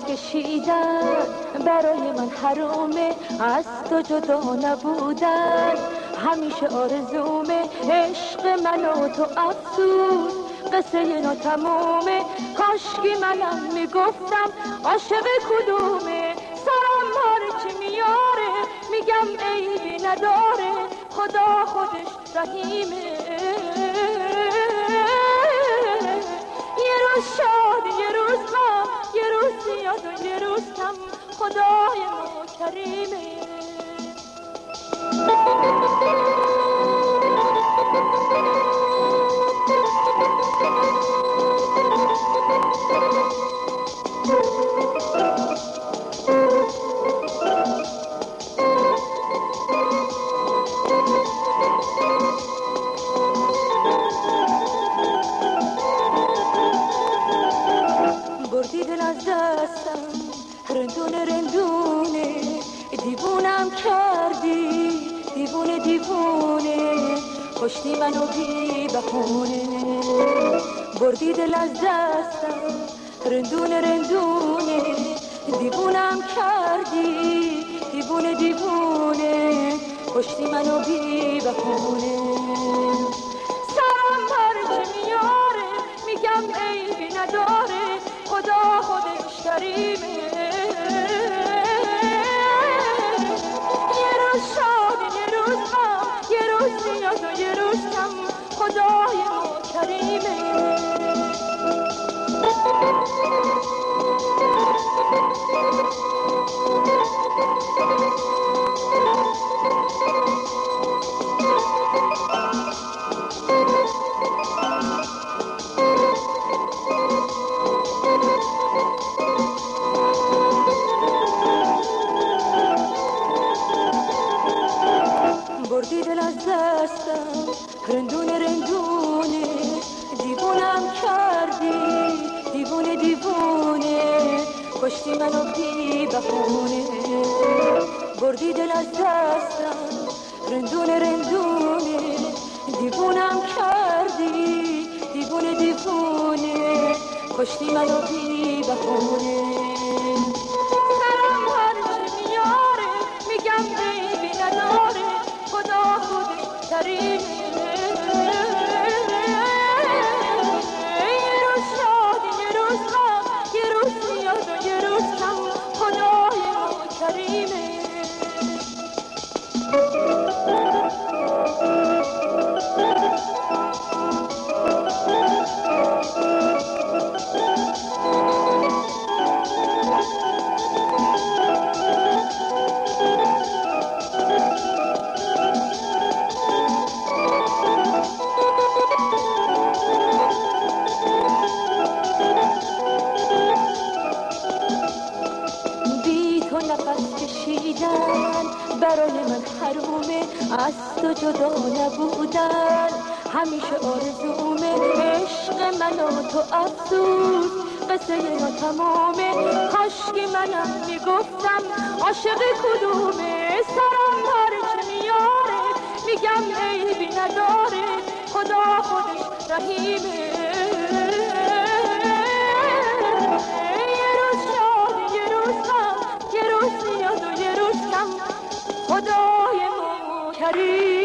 کشیدن برای من حرامه، از تو جدا نبودن همیشه آرزومه. عشق من و تو افسوس قصه ناتمومه، کاشکی منم میگفتم عاشق کدومه. سرم هرچی میاره میگم عیبی نداره، خدا خودش رحیمه. یه روز شاد یه روز غم، یه روز زیاد و یه روز کم، خدای ما کریمه. بردی دل از دستم رندونه رندونه، دیوونم کردی دیوونه دیوونه، کشتی منو بی بهونه. بردی دل از دستم رندونه رندونه، دیوونم کردی دیوونه دیوونه، کشتی منو بی بهونه. سرم هرچی میاره میگم عیبی نداره، خدا خودش کریمه. یه روز شاد یه روز غم، یه روز زیاد و یه روز کم، خدای ما کریمه. بردی دل از دستم رندونه رندونه، دیوونم کردی دیوونه دیوونه، کشتی منو بی بهونه. بردی دل از دستم رندونه رندونه، دیوونم کردی دیوونه دیوونه، کشتی منو بی بهونه. سرم هرچی میاره میگم عیبی نداره، خدا خودش کریمه. یه روز شاد یه روز غم، یه روز زیاد و یه روز کم، خدای ما کریمه. نفس کشیدن برای من حرومه، از تو جدا نبودن همیشه آرزومه. عشق من و تو افسوس قصه ناتمامه، کاشکی منم میگفتم عاشق کدومه. سرم هرچی میاره میگم عیبی نداره، خدا خودش رحیمه. خدای ما کریم.